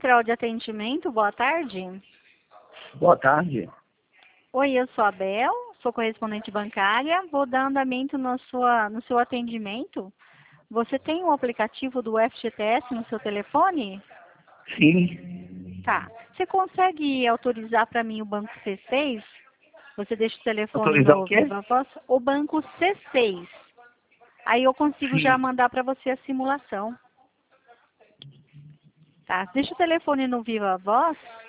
Central de Atendimento, boa tarde. Boa tarde. Oi, eu sou a Bel, sou correspondente bancária. Vou dar andamento no seu atendimento. Você tem um aplicativo do FGTS no seu telefone? Sim. Tá. Você consegue autorizar para mim o banco C6? Você deixa o telefone Autorizar o no quê? Viva Voz? O banco C6. Aí eu consigo já Sim. mandar para você a simulação. Tá? Deixa o telefone no Viva Voz.